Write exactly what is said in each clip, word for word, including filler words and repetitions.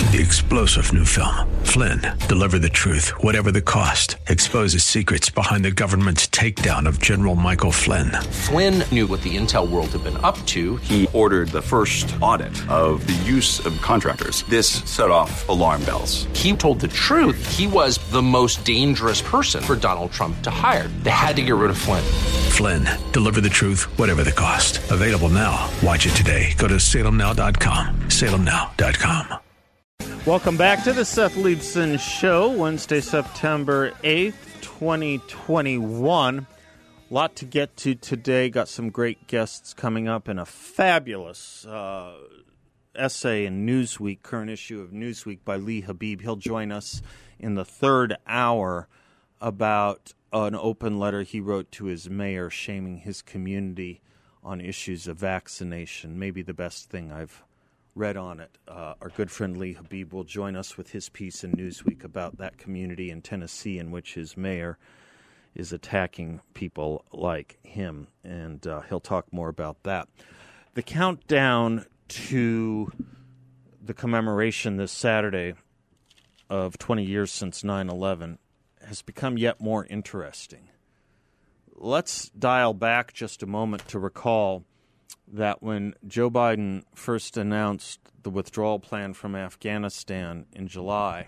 The explosive new film, Flynn, deliver the truth, whatever the cost, exposes secrets behind the government's takedown of General Michael Flynn. Flynn knew what the intel world had been up to. He ordered the first audit of the use of contractors. This set off alarm bells. He told the truth. He was the most dangerous person for Donald Trump to hire. They had to get rid of Flynn. Flynn, deliver the truth, whatever the cost. Available now. Watch it today. Go to salem now dot com. salem now dot com. Welcome back to the Seth Leibsohn Show, Wednesday, September eighth, twenty twenty-one. A lot to get to today. Got some great guests coming up and a fabulous uh, essay in Newsweek, current issue of Newsweek by Lee Habib. He'll join us in the third hour about an open letter he wrote to his mayor shaming his community on issues of vaccination. Maybe the best thing I've read on it. Uh, our good friend Lee Habib will join us with his piece in Newsweek about that community in Tennessee in which his mayor is attacking people like him, and uh, he'll talk more about that. The countdown to the commemoration this Saturday of twenty years since nine eleven has become yet more interesting. Let's dial back just a moment to recall that when Joe Biden first announced the withdrawal plan from Afghanistan in July,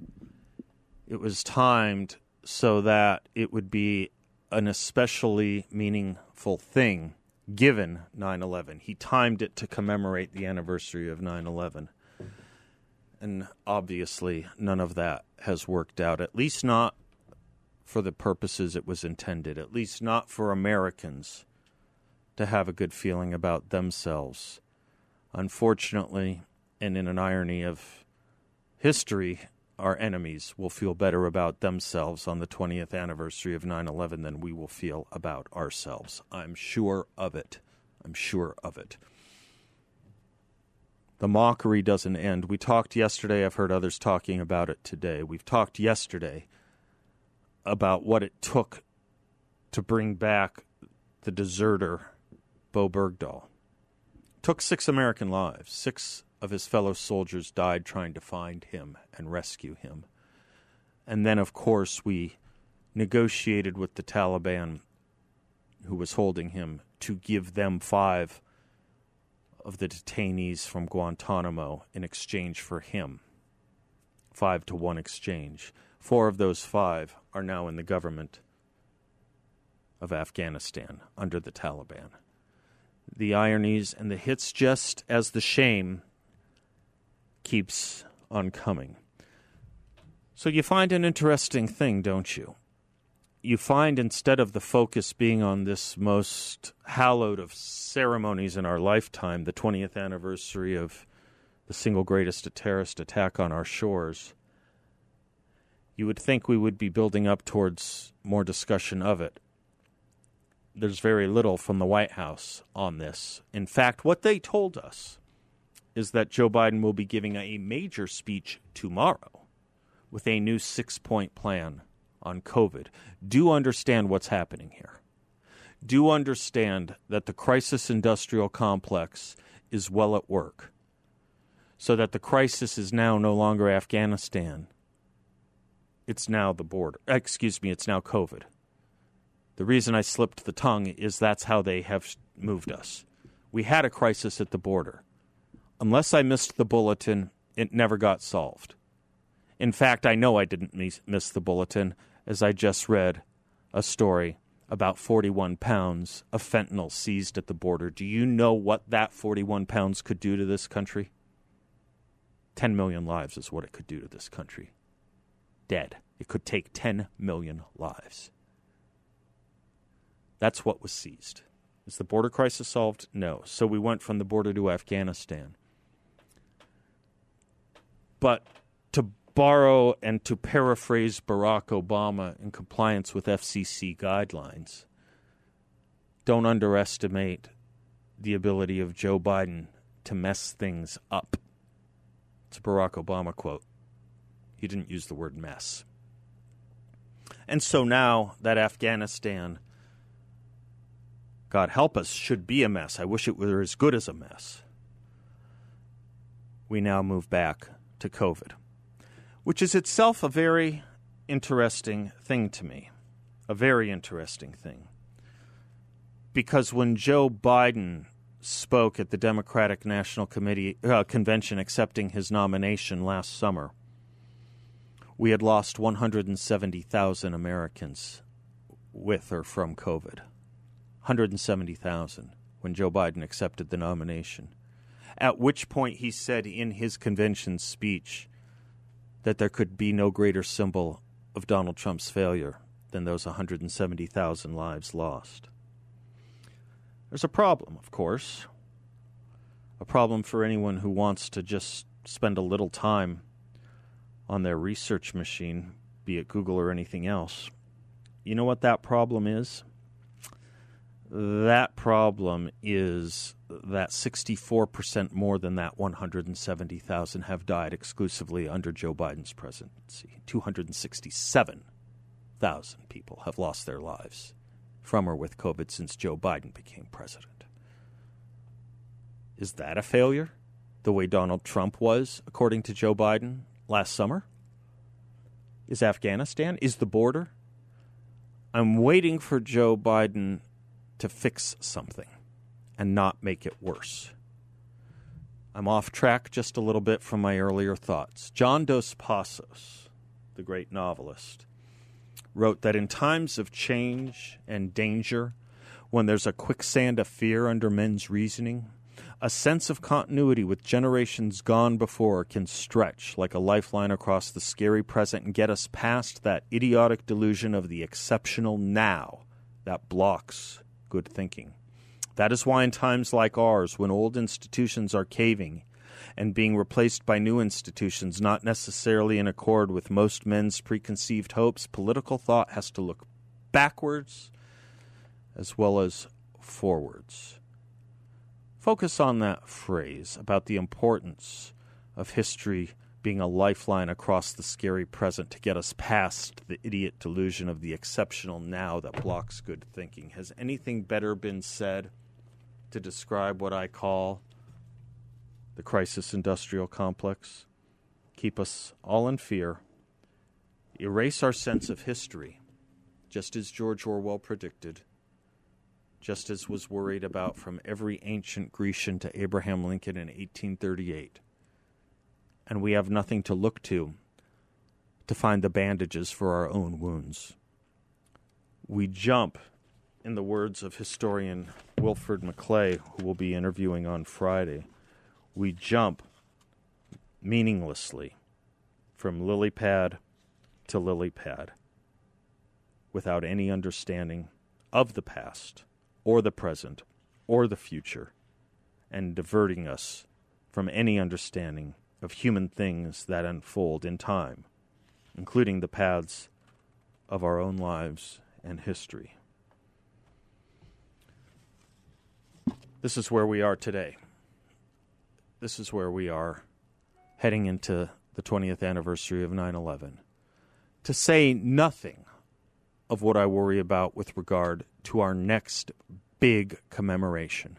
it was timed so that it would be an especially meaningful thing given nine eleven. He timed it to commemorate the anniversary of nine eleven. And obviously none of that has worked out, at least not for the purposes it was intended, at least not for Americans to have a good feeling about themselves. Unfortunately, and in an irony of history, our enemies will feel better about themselves on the twentieth anniversary of nine eleven than we will feel about ourselves. I'm sure of it. I'm sure of it. The mockery doesn't end. We talked yesterday. I've heard others talking about it today. We've talked yesterday about what it took to bring back the deserter Bo Bergdahl. It took six American lives. Six of his fellow soldiers died trying to find him and rescue him. And then, of course, we negotiated with the Taliban, who was holding him, to give them five of the detainees from Guantanamo in exchange for him. Five to one exchange. Four of those five are now in the government of Afghanistan under the Taliban. The ironies and the hits, just as the shame keeps on coming. So you find an interesting thing, don't you? You find, instead of the focus being on this most hallowed of ceremonies in our lifetime, the twentieth anniversary of the single greatest terrorist attack on our shores, you would think we would be building up towards more discussion of it. There's very little from the White House on this. In fact, what they told us is that Joe Biden will be giving a major speech tomorrow with a new six-point plan on COVID. Do understand what's happening here. Do understand that the crisis industrial complex is well at work, so that the crisis is now no longer Afghanistan. It's now the border. Excuse me, it's now COVID. The reason I slipped the tongue is that's how they have moved us. We had a crisis at the border. Unless I missed the bulletin, it never got solved. In fact, I know I didn't miss the bulletin, as I just read a story about forty-one pounds of fentanyl seized at the border. Do you know what that forty-one pounds could do to this country? ten million lives is what it could do to this country. Dead. It could take ten million lives. That's what was seized. Is the border crisis solved? No. So we went from the border to Afghanistan. But to borrow and to paraphrase Barack Obama in compliance with F C C guidelines, don't underestimate the ability of Joe Biden to mess things up. It's a Barack Obama quote. He didn't use the word mess. And so now that Afghanistan, God help us, should be a mess. I wish it were as good as a mess. We now move back to COVID, which is itself a very interesting thing to me, a very interesting thing. Because when Joe Biden spoke at the Democratic National Committee uh, Convention accepting his nomination last summer, we had lost one hundred seventy thousand Americans with or from COVID. one hundred seventy thousand when Joe Biden accepted the nomination. At which point he said in his convention speech that there could be no greater symbol of Donald Trump's failure than those one hundred seventy thousand lives lost. There's a problem, of course. A problem for anyone who wants to just spend a little time on their research machine, be it Google or anything else. You know what that problem is? That problem is that sixty-four percent more than that one hundred seventy thousand have died exclusively under Joe Biden's presidency. two hundred sixty-seven thousand people have lost their lives from or with COVID since Joe Biden became president. Is that a failure? The way Donald Trump was, according to Joe Biden, last summer? Is Afghanistan? Is the border? I'm waiting for Joe Biden to fix something and not make it worse. I'm off track just a little bit from my earlier thoughts. John Dos Passos, the great novelist, wrote that in times of change and danger, when there's a quicksand of fear under men's reasoning, a sense of continuity with generations gone before can stretch like a lifeline across the scary present and get us past that idiotic delusion of the exceptional now that blocks good thinking. That is why in times like ours, when old institutions are caving and being replaced by new institutions not necessarily in accord with most men's preconceived hopes, political thought has to look backwards as well as forwards. Focus on that phrase about the importance of history being a lifeline across the scary present to get us past the idiot delusion of the exceptional now that blocks good thinking. Has anything better been said to describe what I call the crisis industrial complex? Keep us all in fear, erase our sense of history, just as George Orwell predicted, just as was worried about from every ancient Grecian to Abraham Lincoln in eighteen thirty-eight. And we have nothing to look to to find the bandages for our own wounds. We jump, in the words of historian Wilfred McClay, who we'll be interviewing on Friday, we jump meaninglessly from lily pad to lily pad without any understanding of the past or the present or the future, and diverting us from any understanding of human things that unfold in time, including the paths of our own lives and history. This is where we are today. This is where we are heading into the twentieth anniversary of nine eleven. To say nothing of what I worry about with regard to our next big commemoration.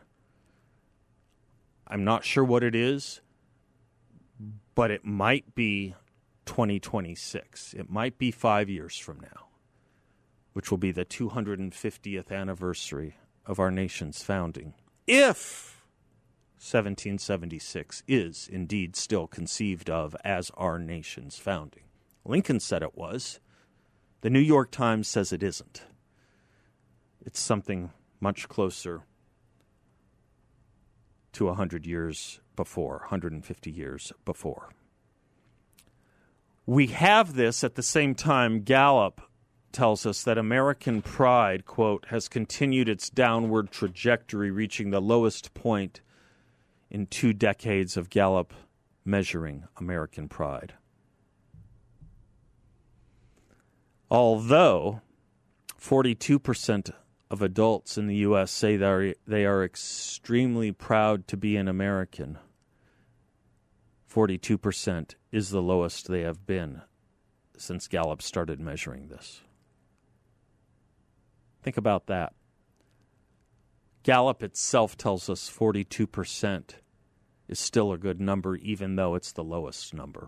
I'm not sure what it is, but it might be twenty twenty-six. It might be five years from now, which will be the two hundred fiftieth anniversary of our nation's founding. If seventeen seventy-six is indeed still conceived of as our nation's founding. Lincoln said it was. The New York Times says it isn't. It's something much closer to one hundred years before, one hundred fifty years before. We have this at the same time. Gallup tells us that American pride, quote, has continued its downward trajectory, reaching the lowest point in two decades of Gallup measuring American pride. Although forty-two percent of adults in the U S say they are, they are extremely proud to be an American, forty-two percent is the lowest they have been since Gallup started measuring this. Think about that. Gallup itself tells us forty-two percent is still a good number, even though it's the lowest number.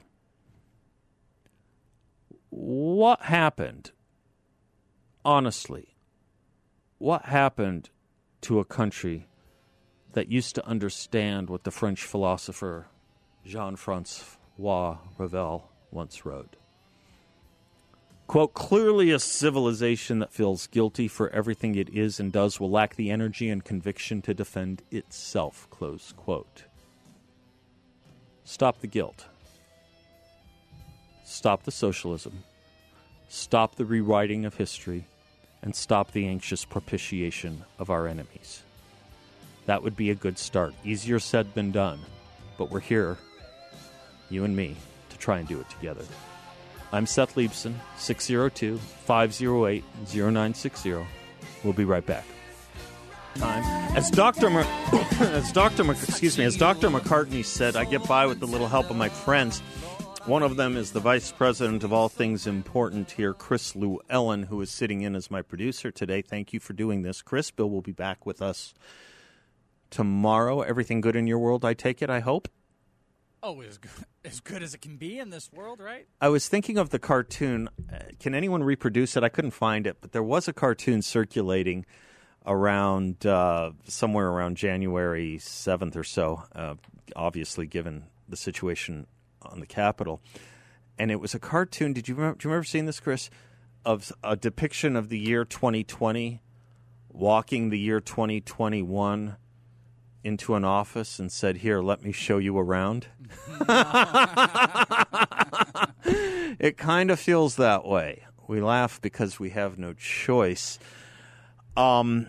What happened, honestly, what happened to a country that used to understand what the French philosopher Jean-Francois Revel once wrote? Quote, clearly a civilization that feels guilty for everything it is and does will lack the energy and conviction to defend itself, close quote. Stop the guilt. Stop the socialism. Stop the rewriting of history. And stop the anxious propitiation of our enemies. That would be a good start. Easier said than done. But we're here, you and me, to try and do it together. I'm Seth Leibson, six oh two, five oh eight, oh nine six oh. We'll be right back. Time. As Doctor Mer- as Doctor Mer- excuse me, as Doctor McCartney said, I get by with the little help of my friends. One of them is the vice president of all things important here, Chris Llewellyn, who is sitting in as my producer today. Thank you for doing this, Chris. Bill will be back with us tomorrow. Everything good in your world, I take it, I hope? Oh, as good, as good as it can be in this world, right? I was thinking of the cartoon. Uh, can anyone reproduce it? I couldn't find it, but there was a cartoon circulating around uh, somewhere around January seventh or so, uh, obviously given the situation on the Capitol. And it was a cartoon. Did you remember, do you remember seeing this, Chris? Of a depiction of the year twenty twenty, walking the year twenty twenty-one into an office and said, here, let me show you around. It kind of feels that way. We laugh because we have no choice. Um,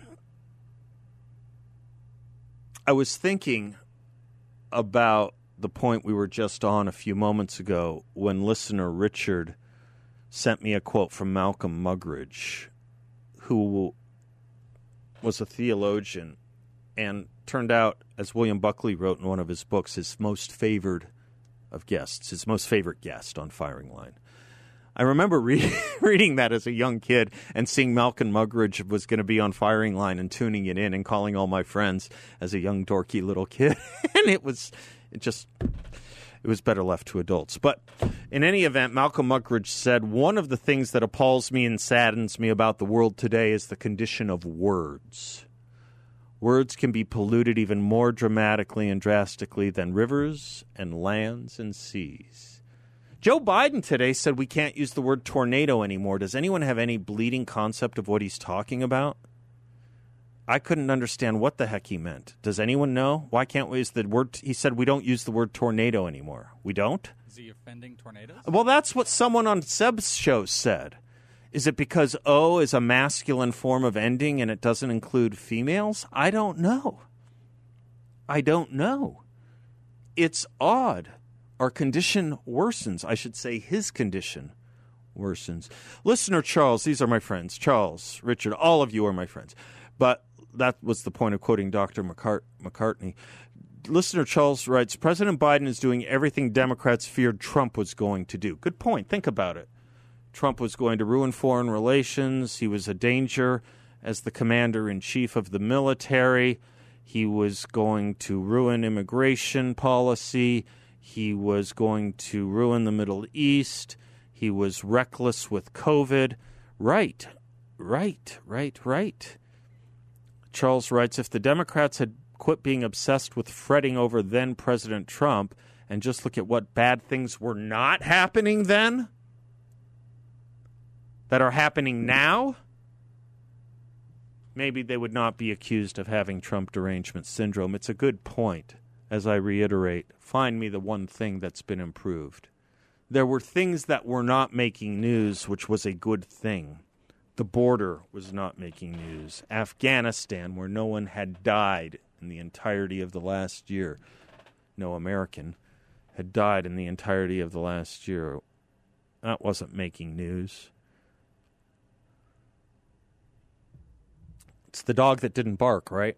I was thinking about the point we were just on a few moments ago when listener Richard sent me a quote from Malcolm Muggeridge, who was a theologian and turned out, as William Buckley wrote in one of his books, his most favored of guests, his most favorite guest on Firing Line. I remember re- reading that as a young kid and seeing Malcolm Muggeridge was going to be on Firing Line and tuning it in and calling all my friends as a young dorky little kid. And it was it just, it was better left to adults. But in any event, Malcolm Muggeridge said, one of the things that appalls me and saddens me about the world today is the condition of words. Words can be polluted even more dramatically and drastically than rivers and lands and seas. Joe Biden today said we can't use the word tornado anymore. Does anyone have any bleeding concept of what he's talking about? I couldn't understand what the heck he meant. Does anyone know? Why can't we use the word? He said we don't use the word tornado anymore. We don't? Is he offending tornadoes? Well, that's what someone on Seb's show said. Is it because O is a masculine form of ending and it doesn't include females? I don't know. I don't know. It's odd. Our condition worsens. I should say his condition worsens. Listener Charles, these are my friends. Charles, Richard, all of you are my friends. But that was the point of quoting Doctor McCart- McCartney. Listener Charles writes, President Biden is doing everything Democrats feared Trump was going to do. Good point. Think about it. Trump was going to ruin foreign relations. He was a danger as the commander-in-chief of the military. He was going to ruin immigration policy. He was going to ruin the Middle East. He was reckless with COVID. Right, right, right, right. Charles writes, if the Democrats had quit being obsessed with fretting over then-President Trump and just look at what bad things were not happening then, that are happening now, maybe they would not be accused of having Trump derangement syndrome. It's a good point. As I reiterate, find me the one thing that's been improved. There were things that were not making news, which was a good thing. The border was not making news. Afghanistan, where no one had died in the entirety of the last year, no American had died in the entirety of the last year. That wasn't making news. It's the dog that didn't bark, right?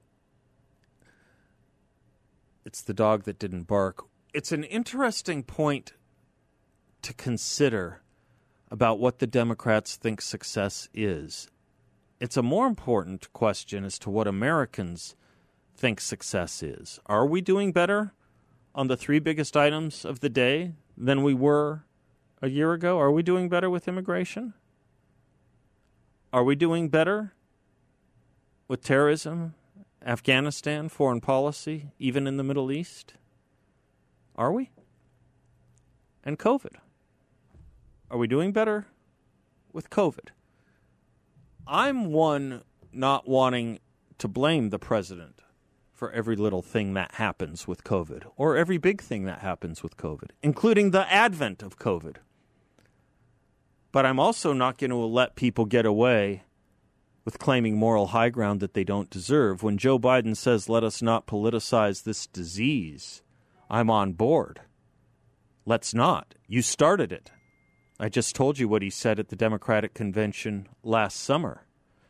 It's the dog that didn't bark. It's an interesting point to consider about what the Democrats think success is. It's a more important question as to what Americans think success is. Are we doing better on the three biggest items of the day than we were a year ago? Are we doing better with immigration? Are we doing better with terrorism, Afghanistan, foreign policy, even in the Middle East? Are we? And COVID. Are we doing better with COVID? I'm one not wanting to blame the president for every little thing that happens with COVID, or every big thing that happens with COVID, including the advent of COVID. But I'm also not going to let people get away with claiming moral high ground that they don't deserve. When Joe Biden says, let us not politicize this disease, I'm on board. Let's not. You started it. I just told you what he said at the Democratic Convention last summer.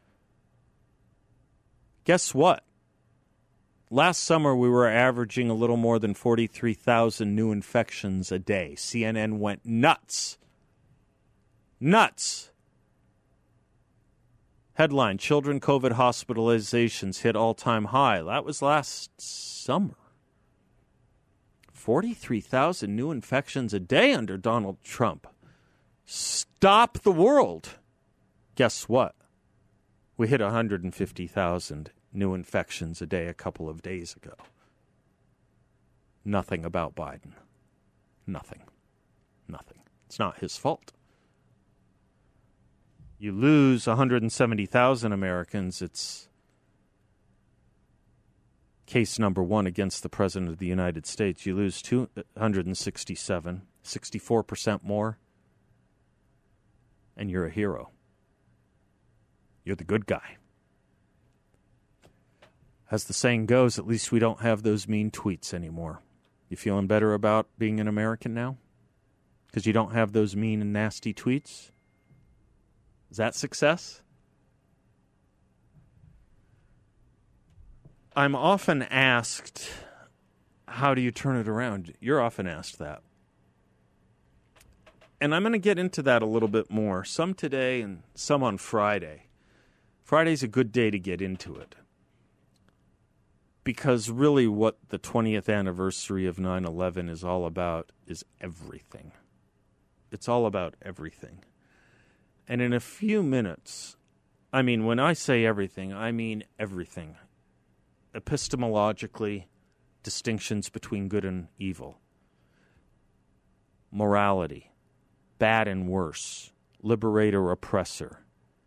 Guess what? Last summer, we were averaging a little more than forty-three thousand new infections a day. C N N went nuts. Nuts. Headline, children COVID hospitalizations hit all-time high. That was last summer. forty-three thousand new infections a day under Donald Trump. Stop the world. Guess what? We hit one hundred fifty thousand new infections a day a couple of days ago. Nothing about Biden. Nothing. Nothing. It's not his fault. You lose one hundred seventy thousand Americans, it's case number one against the President of the United States. You lose two hundred sixty-seven, sixty-four percent more, and you're a hero. You're the good guy. As the saying goes, at least we don't have those mean tweets anymore. You feeling better about being an American now? Because you don't have those mean and nasty tweets? Is that success? I'm often asked, how do you turn it around? You're often asked that. And I'm going to get into that a little bit more, some today and some on Friday. Friday's a good day to get into it. Because really what the twentieth anniversary of nine eleven is all about is everything. It's all about everything. And in a few minutes, I mean, when I say everything, I mean everything. Epistemologically, distinctions between good and evil. Morality, bad and worse, liberator, oppressor,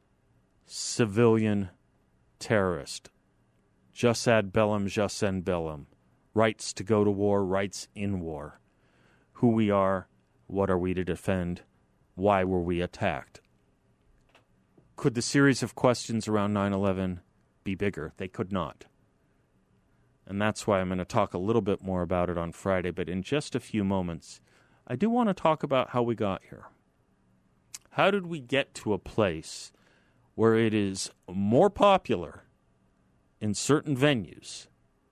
civilian, terrorist, jus ad bellum, jus in bellum, rights to go to war, rights in war, who we are, what are we to defend, why were we attacked. Could the series of questions around nine eleven be bigger? They could not. And that's why I'm going to talk a little bit more about it on Friday, but in just a few moments, I do want to talk about how we got here. How did we get to a place where it is more popular in certain venues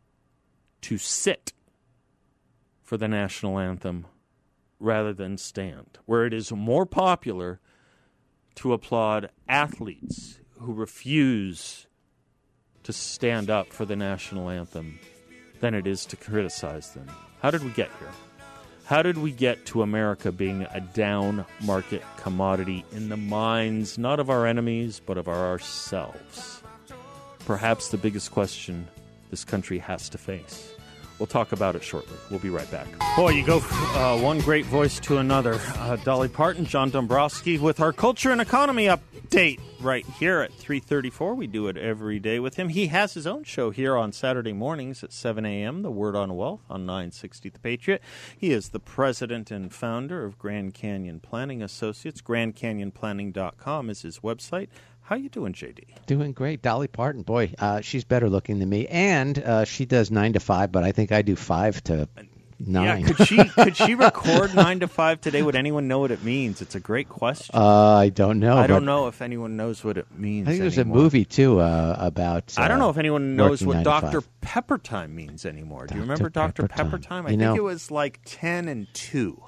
to sit for the national anthem rather than stand, where it is more popular to applaud athletes who refuse to stand up for the national anthem than it is to criticize them? How did we get here? How did we get to America being a down market commodity in the minds not of our enemies but of ourselves? Perhaps the biggest question this country has to face. We'll talk about it shortly. We'll be right back. Boy, you go uh, one great voice to another. Uh, Dolly Parton, John Dombrowski with our Culture and Economy update right here at three thirty-four. We do it every day with him. He has his own show here on Saturday mornings at seven a.m., The Word on Wealth on nine sixty The Patriot. He is the president and founder of Grand Canyon Planning Associates. grand canyon planning dot com is his website. How you doing, J D? Doing great. Dolly Parton, boy, uh, she's better looking than me. And uh, she does nine to five, but I think I do five to nine. Yeah, could she could she record nine to five today? Would anyone know what it means? It's a great question. Uh, I don't know. I don't know if anyone knows what it means. I think there's anymore. a movie, too, uh, about uh, I don't know if anyone knows what Doctor Pepper Pepper time means anymore. Do you remember Doctor Pepper time? I you think know, it was like ten and two.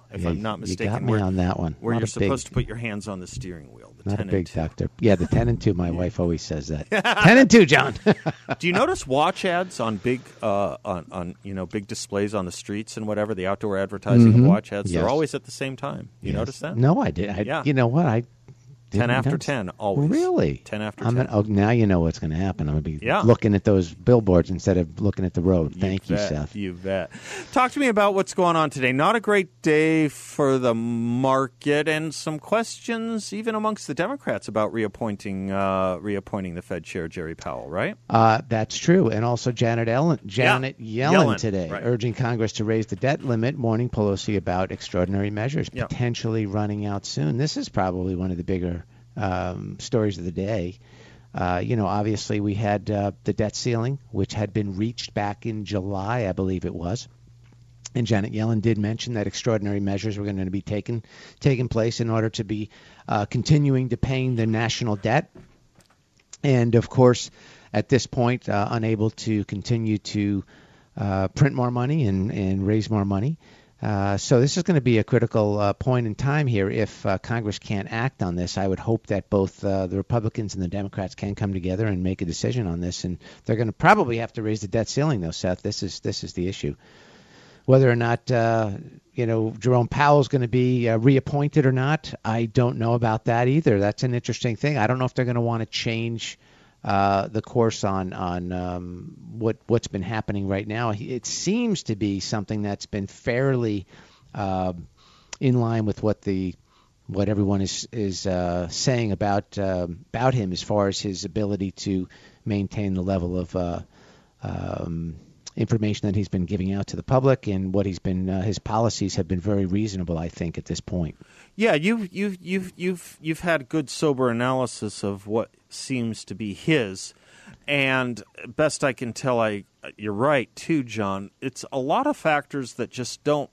if Yeah, I'm not mistaken. You got me where, on that one. Where Not you're a supposed big, to put your hands on the steering wheel. The Not ten a big and two. doctor. Yeah, the ten and two. My wife always says that. ten and two, John. Do you notice watch ads on big, uh, on, on you know, big displays on the streets and whatever, the outdoor advertising Mm-hmm. of watch ads? Yes. They're always at the same time. You Yes. notice that? No, I did. I, Yeah. You know what? I ten didn't after notice. ten, always. Really? ten after I'm ten. Gonna, oh, now you know what's going to happen. I'm going to be Yeah. looking at those billboards instead of looking at the road. You Thank you, bet, Seth. You bet. Talk to me about what's going on today. Not a great day for the market, and some questions even amongst the Democrats about reappointing uh, reappointing the Fed Chair Jerry Powell. Right? Uh, that's true. And also Janet Ellen, Janet Yeah. Yellen, Yellen, today, right. urging Congress to raise the debt limit, warning Pelosi about extraordinary measures Yeah. potentially running out soon. This is probably one of the bigger um, stories of the day. Uh, you know, obviously we had uh, the debt ceiling, which had been reached back in July, I believe it was. And Janet Yellen did mention that extraordinary measures were going to be taken taking place in order to be uh, continuing to paying the national debt. And, of course, at this point, uh, unable to continue to uh, print more money and, and raise more money. Uh, so this is going to be a critical uh, point in time here. If uh, Congress can't act on this, I would hope that both uh, the Republicans and the Democrats can come together and make a decision on this. And they're going to probably have to raise the debt ceiling, though, Seth. This is this is the issue. Whether or not uh, you know Jerome Powell is going to be uh, reappointed or not, I don't know about that either. That's an interesting thing. I don't know if they're going to want to change uh, the course on on um, what what's been happening right now. It seems to be something that's been fairly uh, in line with what the what everyone is is uh, saying about uh, about him as far as his ability to maintain the level of uh, um, information that he's been giving out to the public, and what he's been uh, his policies have been very reasonable, I think, at this point. Yeah, you've you've you've you've you've had good sober analysis of what seems to be his, and best I can tell, I you're right too, John. It's a lot of factors that just don't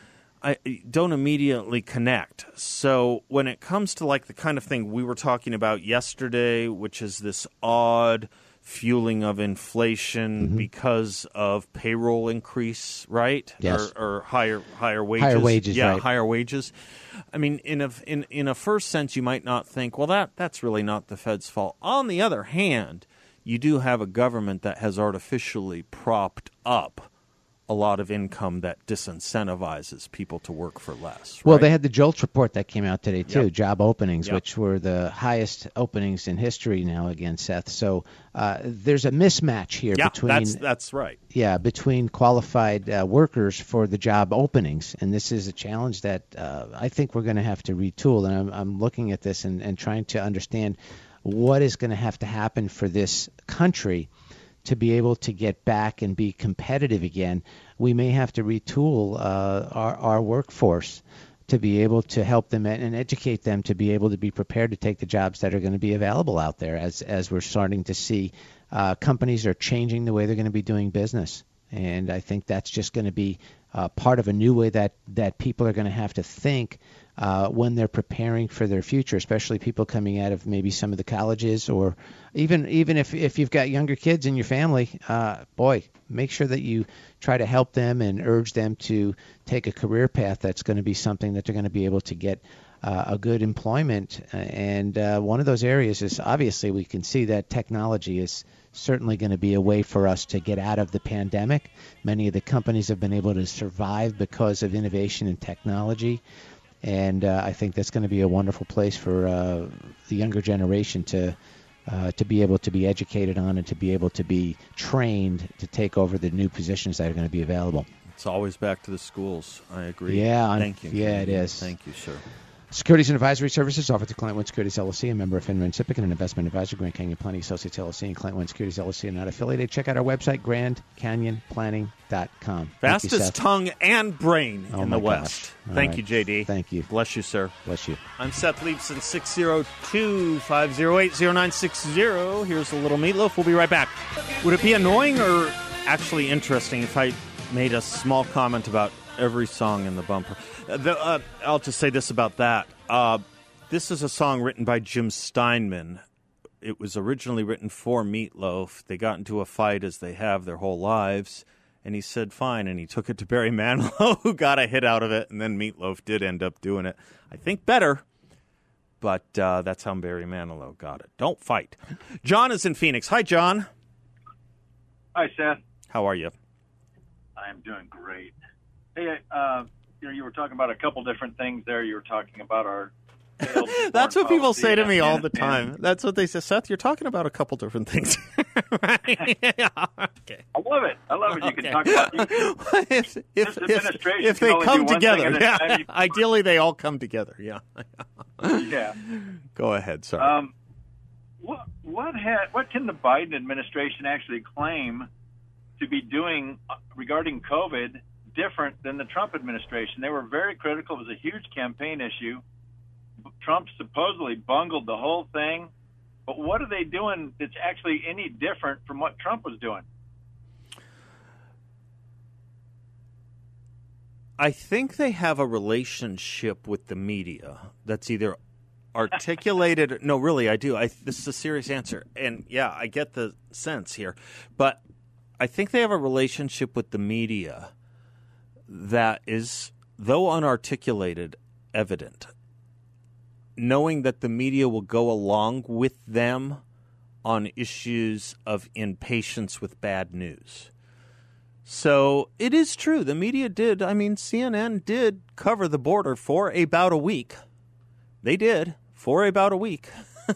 I don't immediately connect. So when it comes to like the kind of thing we were talking about yesterday, which is this odd fueling of inflation mm-hmm. because of payroll increase, right? Yes. Or, or higher higher wages. Higher wages, yeah, right. higher wages. I mean, in a in in a first sense, you might not think, well, that that's really not the Fed's fault. On the other hand, you do have a government that has artificially propped up a lot of income that disincentivizes people to work for less. Right? Well, they had the JOLTS report that came out today, too, Yep. job openings, Yep. which were the highest openings in history now again, Seth. So uh, there's a mismatch here yeah, between that's that's right. yeah between qualified uh, workers for the job openings, and this is a challenge that uh, I think we're going to have to retool. And I'm, I'm looking at this and, and trying to understand what is going to have to happen for this country to be able to get back and be competitive again. We may have to retool uh, our, our workforce to be able to help them and educate them to be able to be prepared to take the jobs that are going to be available out there, as as we're starting to see uh, companies are changing the way they're going to be doing business. And I think that's just going to be uh, part of a new way that, that people are going to have to think uh, when they're preparing for their future, especially people coming out of maybe some of the colleges, or even even if, if you've got younger kids in your family, uh, boy, make sure that you try to help them and urge them to take a career path that's going to be something that they're going to be able to get uh, a good employment. And uh, one of those areas is, obviously, we can see that technology is certainly going to be a way for us to get out of the pandemic. Many of the companies have been able to survive because of innovation and technology. And uh, I think that's going to be a wonderful place for uh, the younger generation to uh, to be able to be educated on and to be able to be trained to take over the new positions that are going to be available. It's always back to the schools. I agree. Yeah. Thank you. Yeah, it is. Thank you, sir. Securities and advisory services offered to Client One Securities L L C, a member of FINRA and SIPC, and an investment advisor, Grand Canyon Planning Associates L L C, and Client One Securities L L C are not affiliated. Check out our website, grand canyon planning dot com. Fastest tongue and brain Oh in my the gosh. West. All Thank right. you, J D. Thank you. Bless you, sir. Bless you. I'm Seth Leibson, six oh two, five oh eight, oh nine six oh. Here's a little meatloaf. We'll be right back. Would it be annoying or actually interesting if I made a small comment about every song in the bumper? Uh, the, uh, I'll just say this about that. Uh, this is a song written by Jim Steinman. It was originally written for Meatloaf. They got into a fight, as they have their whole lives, And he said, fine, and he took it to Barry Manilow, who got a hit out of it, and then Meatloaf did end up doing it. I think better, but uh, that's how Barry Manilow got it. Don't fight. John is in Phoenix. Hi, John. Hi, Seth. How are you? I'm doing great. Hey, uh, you know, you were talking about a couple different things there. You were talking about our That's what people say to me all the time. That's what they say. Seth, you're talking about a couple different things. Right? Yeah. Okay. I love it. I love it. You okay. can talk about you can, if, if, if, if they come together. Yeah. Ideally, they all come together. Yeah. Yeah. Go ahead. Sorry. Um, what what had what can the Biden administration actually claim to be doing regarding COVID different than the Trump administration? They were very critical. It was a huge campaign issue. Trump supposedly bungled the whole thing, but what are they doing that's actually any different from what Trump was doing? I think they have a relationship with the media that's either articulated. No, really, I do. I, this is a serious answer. And, yeah, I get the sense here. But I think they have a relationship with the media that is, though unarticulated, evident. Knowing that the media will go along with them on issues of impatience with bad news. So it is true. The media did. I mean, C N N did cover the border for about a week. They did for about a week.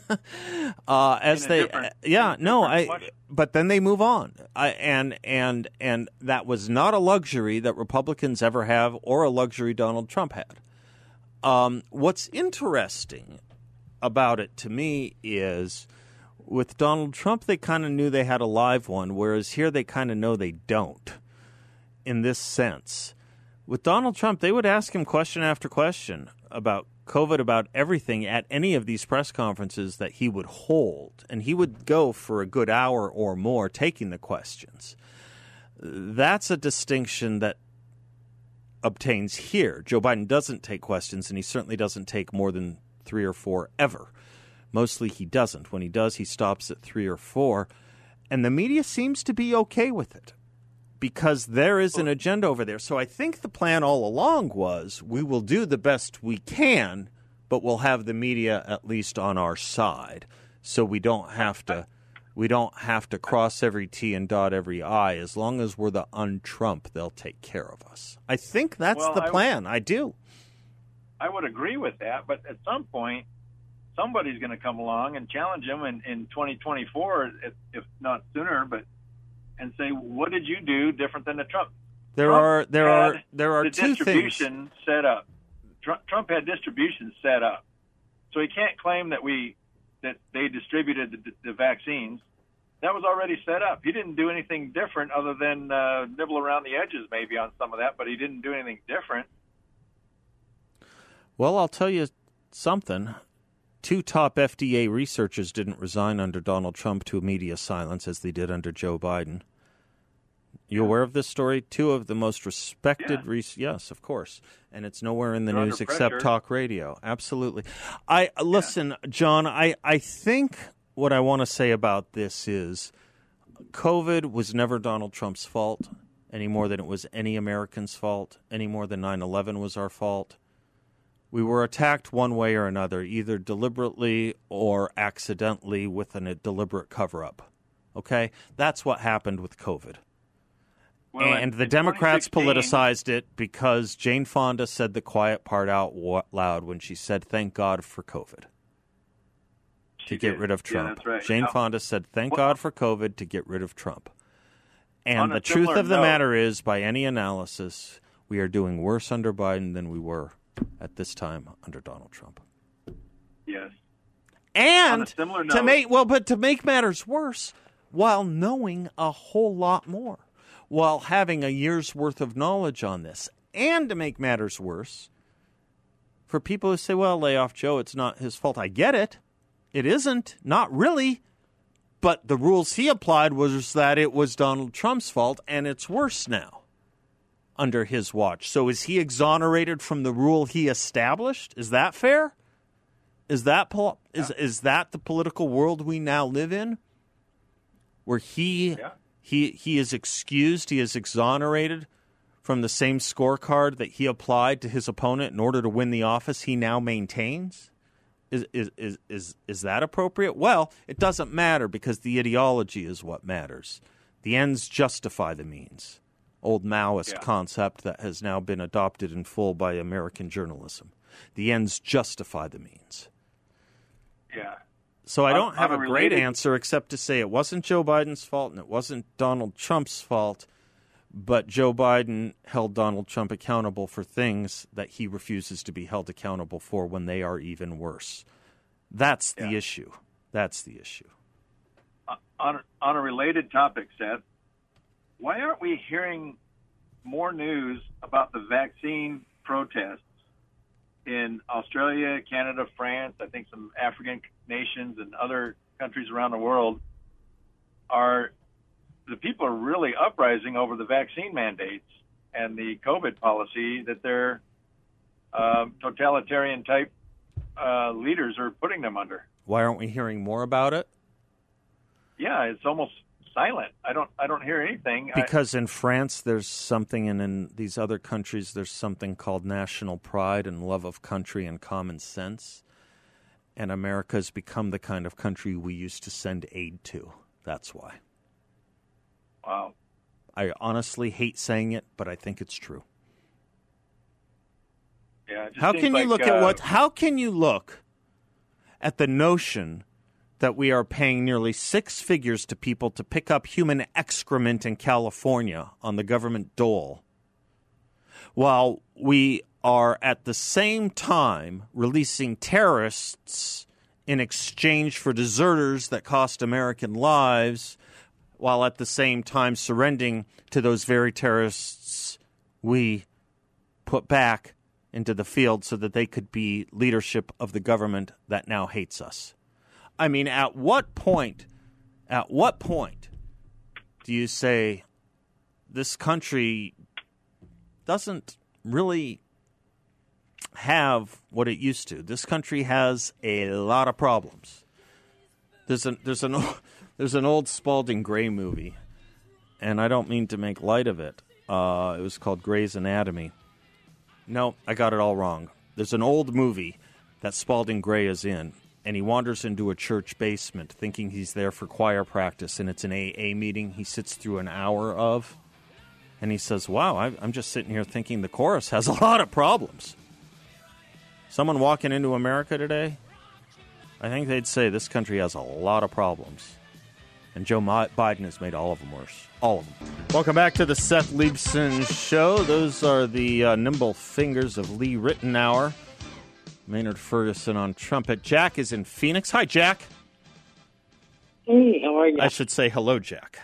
uh, as they, yeah, no, I. But then they move on, I, and and and that was not a luxury that Republicans ever have, or a luxury Donald Trump had. Um, what's interesting about it to me is with Donald Trump, they kind of knew they had a live one, whereas here they kind of know they don't in this sense. With Donald Trump, they would ask him question after question about COVID, about everything at any of these press conferences that he would hold, and he would go for a good hour or more taking the questions. That's a distinction that obtains here. Joe Biden doesn't take questions, and he certainly doesn't take more than three or four ever. Mostly he doesn't. When he does, he stops at three or four, and the media seems to be okay with it because there is an agenda over there. So I think the plan all along was we will do the best we can, but we'll have the media at least on our side so we don't have to We don't have to cross every T and dot every I. As long as we're the un-Trump, they'll take care of us. I think that's well, the I plan. Would, I do. I would agree with that, but at some point, somebody's going to come along and challenge him in, in twenty twenty-four, if, if not sooner, but and say, "What did you do different than the Trump?" There Trump are there are there are the two distribution things set up. Trump, Trump had distribution set up, so he can't claim that we that they distributed the, the vaccines. That was already set up. He didn't do anything different other than uh, nibble around the edges maybe on some of that, but he didn't do anything different. Well, I'll tell you something. Two top F D A researchers didn't resign under Donald Trump to media silence as they did under Joe Biden. You aware of this story? Two of the most respected, yeah. Re- yes, of course, and it's nowhere in the They're news under except pressure. Talk Radio. Absolutely. I listen, yeah. John. I I think what I want to say about this is, COVID was never Donald Trump's fault any more than it was any American's fault, any more than nine eleven was our fault. We were attacked one way or another, either deliberately or accidentally with an, a deliberate cover-up. Okay? That's what happened with COVID. Well, and in, the in Democrats twenty sixteen politicized it because Jane Fonda said the quiet part out loud when she said, thank God for COVID. To get did. rid of Yeah, Trump. that's right. Jane Now, Fonda said, thank well, God for COVID to get rid of Trump. And On a the truth similar of the note- matter is, by any analysis, we are doing worse under Biden than we were at this time under Donald Trump. Yes. And On a similar to note- make well, but to make matters worse, while knowing a whole lot more, while having a year's worth of knowledge on this, and to make matters worse, for people who say, well, lay off Joe, it's not his fault. I get it. It isn't. Not really. But the rules he applied was that it was Donald Trump's fault, and it's worse now under his watch. So is he exonerated from the rule he established? Is that fair? Is that is is that the political world we now live in, where he Yeah. He he is excused, he is exonerated from the same scorecard that he applied to his opponent in order to win the office he now maintains? Is is is is, is that appropriate? Well, it doesn't matter because the ideology is what matters. The ends justify the means. Old Maoist yeah. concept that has now been adopted in full by American journalism. The ends justify the means. Yeah. So I don't have a related... great answer except to say it wasn't Joe Biden's fault and it wasn't Donald Trump's fault, but Joe Biden held Donald Trump accountable for things that he refuses to be held accountable for when they are even worse. That's the yeah. issue. That's the issue. Uh, on, on a related topic, Seth, why aren't we hearing more news about the vaccine protests in Australia, Canada, France, I think some African nations and other countries around the world? Are the people are really uprising over the vaccine mandates and the COVID policy that their um, totalitarian type uh, leaders are putting them under. Why aren't we hearing more about it? Yeah, it's almost silent. I don't I don't hear anything. Because I, in France there's something, and in these other countries there's something called national pride and love of country and common sense. And America has become the kind of country we used to send aid to. That's why. Wow. I honestly hate saying it, but I think it's true. Yeah. It just how seems can you like, look uh, at what? How can you look at the notion that we are paying nearly six figures to people to pick up human excrement in California on the government dole, while we are at the same time releasing terrorists in exchange for deserters that cost American lives, while at the same time surrendering to those very terrorists we put back into the field so that they could be leadership of the government that now hates us? I mean, at what point, at what point do you say this country doesn't really have what it used to? This country has a lot of problems. There's an there's an there's an old Spalding Gray movie, and I don't mean to make light of it. Uh, it was called Grey's Anatomy. No, I got it all wrong. There's an old movie that Spalding Gray is in. And he wanders into a church basement thinking he's there for choir practice, and it's an A A meeting he sits through an hour of. And he says, wow, I'm just sitting here thinking the chorus has a lot of problems. Someone walking into America today, I think they'd say this country has a lot of problems. And Joe Biden has made all of them worse. All of them. Welcome back to the Seth Leibsohn Show. Those are the uh, nimble fingers of Lee Ritenour. Maynard Ferguson on trumpet. Jack is in Phoenix. Hi, Jack. Hey, how are you? I should say hello, Jack.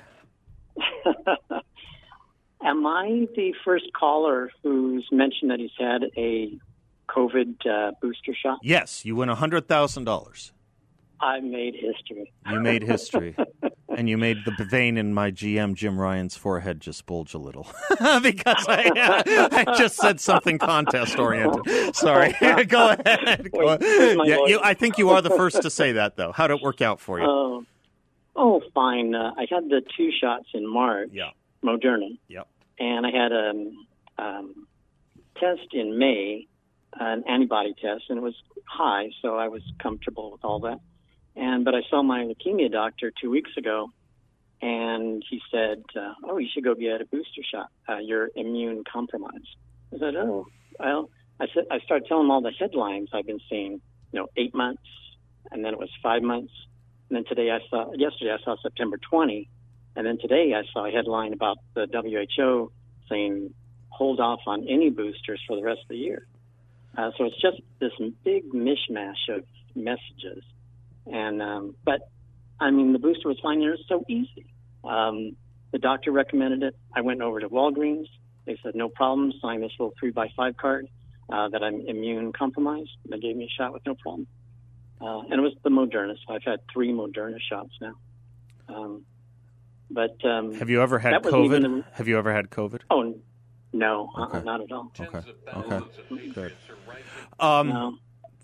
Am I the first caller who's mentioned that he's had a COVID uh, booster shot? Yes, you win one hundred thousand dollars. I made history. You made history. And you made the vein in my G M, Jim Ryan's forehead, just bulge a little. Because I, uh, I just said something contest-oriented. Sorry. Go ahead. Go Wait, ahead. Yeah, you, I think you are the first to say that, though. How'd it work out for you? Uh, oh, fine. Uh, I had the two shots in March, yeah. Moderna. Yep. And I had a um, test in May, an antibody test, and it was high, so I was comfortable with all that. And but I saw my leukemia doctor two weeks ago, and he said, uh, "Oh, you should go get a booster shot. Uh, you're immune compromised." I said, "Oh, well." I said I started telling him all the headlines I've been seeing. You know, eight months, and then it was five months, and then today I saw. Yesterday I saw September twentieth, and then today I saw a headline about the W H O saying hold off on any boosters for the rest of the year. Uh, so it's just this big mishmash of messages. And, um, but I mean, the booster was fine. It was so easy. Um, the doctor recommended it. I went over to Walgreens. They said, no problem. Sign this little three by five card, uh, that I'm immune compromised. They gave me a shot with no problem. Uh, and it was the Moderna. So I've had three Moderna shots now. Um, but, um, have you ever had COVID? The... Have you ever had COVID? Oh, no, okay. uh, not at all. Okay. Okay. Good. Um, no.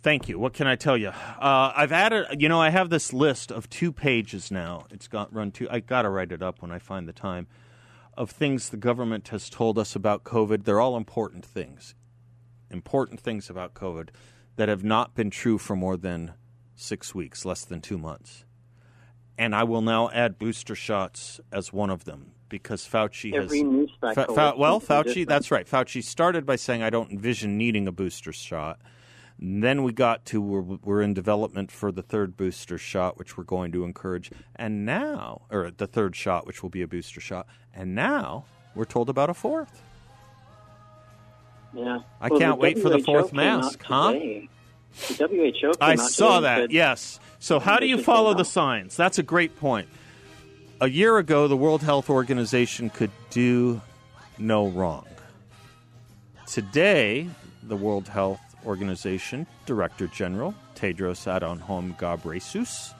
Thank you. What can I tell you? Uh, I've added, you know, I have this list of two pages now. It's got run two. I got to write it up when I find the time, of things the government has told us about COVID. They're all important things, important things about COVID that have not been true for more than six weeks, less than two months. And I will now add booster shots as one of them because Fauci Every has... news cycle Fa- Fa- well, Fauci, different. that's right. Fauci started by saying, I don't envision needing a booster shot. And then we got to we're, we're in development for the third booster shot, which we're going to encourage. And now, or the third shot, which will be a booster shot. And now we're told about a fourth. Yeah. I well, can't the wait for the W H O fourth came mask, out huh? today. The W H O came I out saw today that, and said, yes. So how do you They follow just the don't signs? That's a great point. A year ago, the World Health Organization could do no wrong. Today, the World Health Organization Director General Tedros Adhanom Ghebreyesus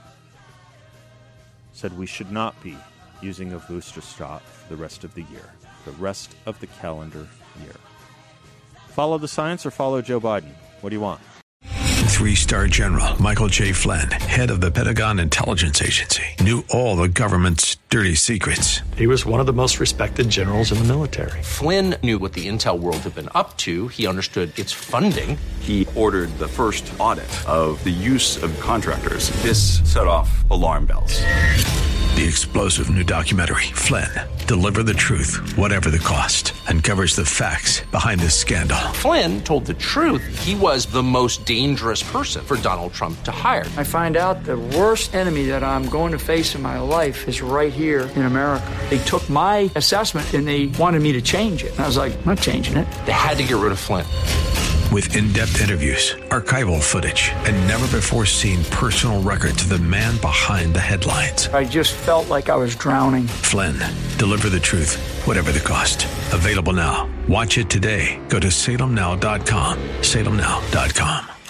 said we should not be using a booster shot for the rest of the year, the rest of the calendar year. Follow the science or follow Joe Biden? What do you want? Three-star General Michael J. Flynn, head of the Pentagon Intelligence Agency, knew all the government's dirty secrets. He was one of the most respected generals in the military. Flynn knew what the intel world had been up to. He understood its funding. He ordered the first audit of the use of contractors. This set off alarm bells. The explosive new documentary, Flynn, Deliver the Truth, Whatever the Cost, uncovers the facts behind this scandal. Flynn told the truth. He was the most dangerous person for Donald Trump to hire. I find out the worst enemy that I'm going to face in my life is right here in America. They took my assessment and they wanted me to change it. And I was like, I'm not changing it. They had to get rid of Flynn. With in-depth interviews, archival footage, and never-before-seen personal records of the man behind the headlines. I just felt like I was drowning. Flynn, Deliver the Truth, Whatever the Cost. Available now. Watch it today. Go to salem now dot com. salem now dot com.